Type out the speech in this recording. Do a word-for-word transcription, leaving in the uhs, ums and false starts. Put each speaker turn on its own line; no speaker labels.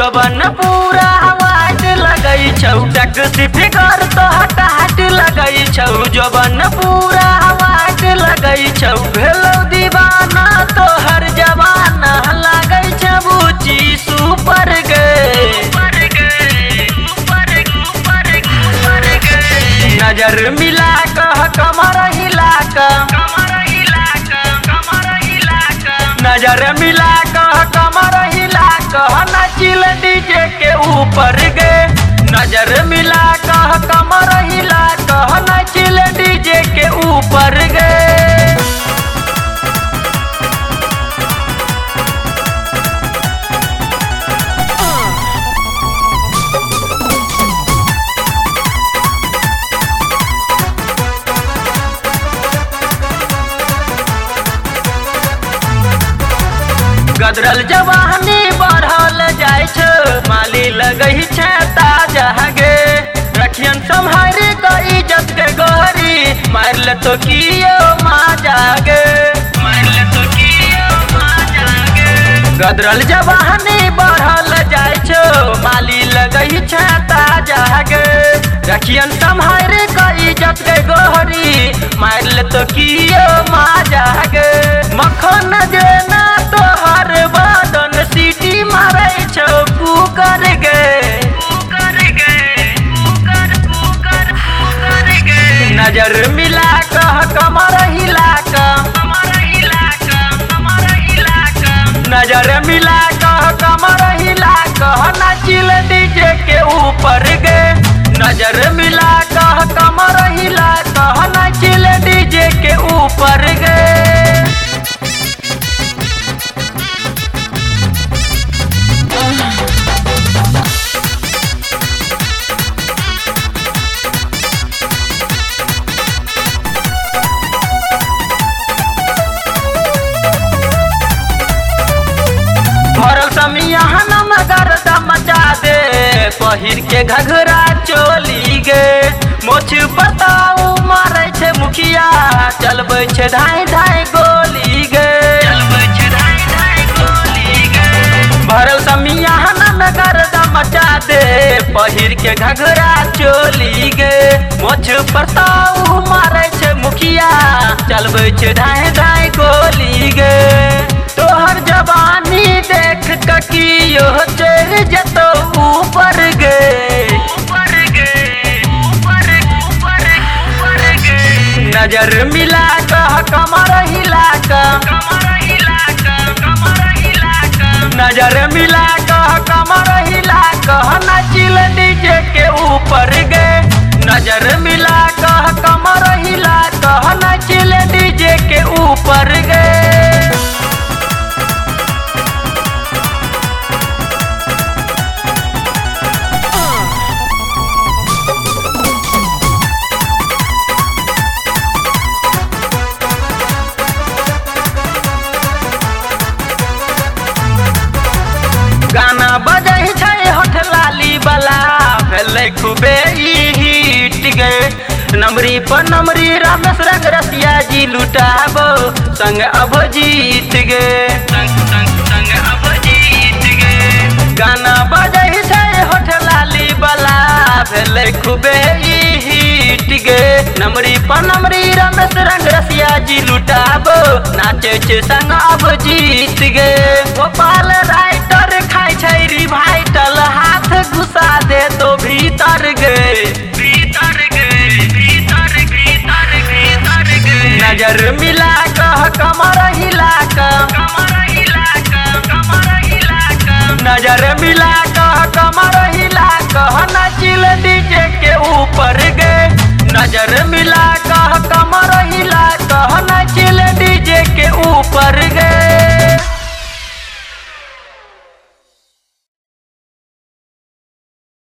जोबन पूरा वाट लगई छौ टैक्सी फिगर तो हटा हट लगई छौ जोबन पूरा वाट लगई छौ भेलौ दीवाना तो हर जवाना लगई छौ बुची सुपर गे नजर मिला कह कमर हिला नजर मिला कह कमर हिला कह नाचिल डीजे के ऊपर गे नजर मिला कह कमर हिला कह नाचिल डीजे के ऊपर गे गदरल जवानी बढ़ल जाय छ माली लगई छ ताजा गे रखियन सम्हारे क इज्जत के गोहरी मार ले तो कियो माजा गे मार ले तो कियो माजा गे गदरल जवानी बढ़ल जाय छ माली लगई छ ताजा गे रखियन सम्हारे क इज्जत के गोहरी मार ले तो कियो माजा गे मखन जेना तो हर बादन सीटी मारै छौ कुकर गे कुकर गे कुकर कुकर कुकर गे नजर मिला कह कमर हिला कमर हिला कमर हिला नजर मिला कह कमर हिला कह नाचिल डीजे के ऊपर गे नजर मिला कह कमर हिला कह नाचिल डीजे के ऊपर गे मगर मचा दे पहिर के घघरा चोली गे मोछ बताऊ मारे छे मुखिया चलबै छे धाई धाई गोली गे चलबै छे धाई धाई गोली गे भरल समियान मगर मचा दे पहिर के घघरा चोली गे मोछ बताऊ मारे छे मुखिया चलबै छे धाई धाई गोली गे तोहर जवानी देख कियो चढ़ जतो ऊपर गे ऊपर गे ऊपर ऊपर ऊपर गे नजर मिला कह कमर हिला कमर हिला कमर हिला नजर मिला कह कमर हिला कह नाचिल डीजे के ऊपर गे नजर मिला कह कमर हिला कह नाचिल डीजे के ऊपर गे गाना बजै छै होठ लाली वाला भेलै खूबे हिट गे नमरी पर नमरी रामेश रंग रसिया जी लुटाबो संग अभिजीत गे संग संग संग अभिजीत गे गाना बजै छै होठ लाली वाला भेलै खूबे हिट गे नमरी पर नमरी रामेश रंग रसिया जी लुटाबो नाचे छै संग अभिजीत गे गोपाल राइटर खाई छै रिवाइटल हाथ घुसा दे तो भीतर गे भीतर गे भीतर भीतर भीतर गे नजर मिला कह कमर हिला कमर हिला कमर हिला नजर मिला कह कमर हिला कह